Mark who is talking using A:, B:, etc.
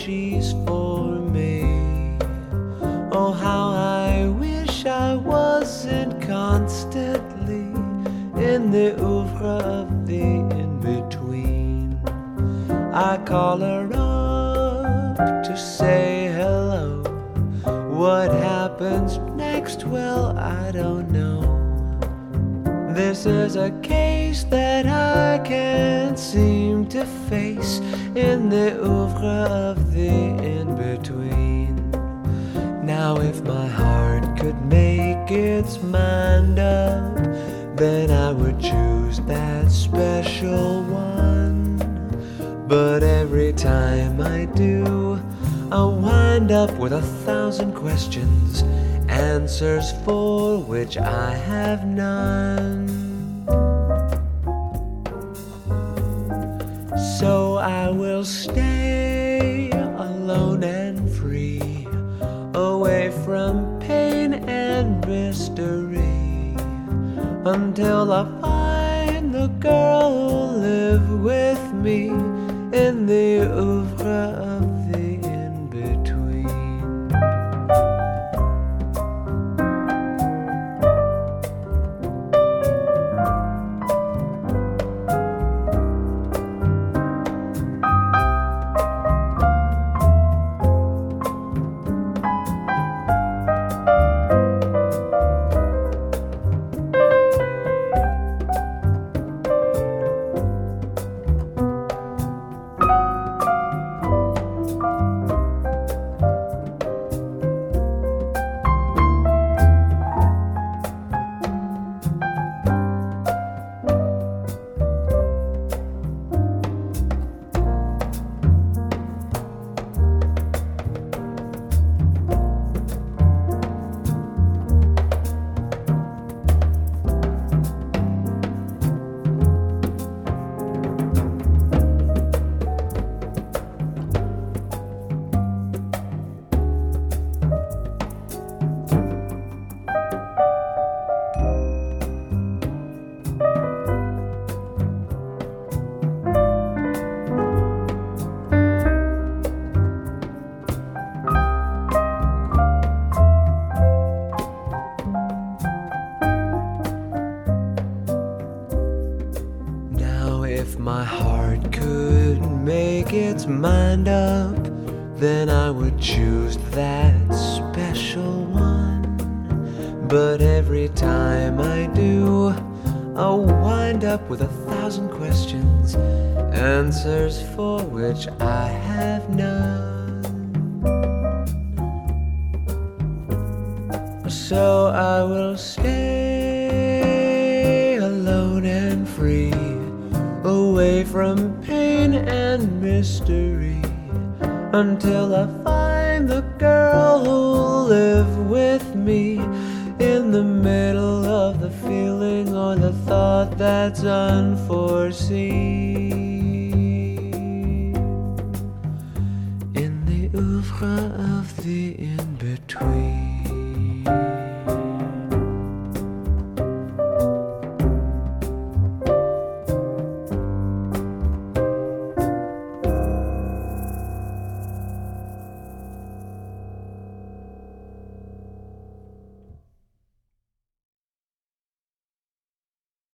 A: she's for me. Oh, how I wish I wasn't constantly in the oeuvre of the in-between. I call her up to say hello. What happens next? Well, I don't know. This is a case that I can't seem to face in the oeuvre of the in-between. Now if my heart could make its mind up, then I would choose that special one. But every time I do, I wind up with 1,000 questions, answers for which I have none. So I will stay alone and free, away from pain and mystery, until I find the girl who'll live with me in the oeuvre of the in-between. If my heart could make its mind up, then I would choose that special one. But every time I do, I'll wind up with 1,000 questions, answers for which I have none. So I will stay alone and free, away from pain and mystery, until I find the girl who'll live with me in the middle of the feeling or the thought that's unforeseen, in the oeuvre of the in-between.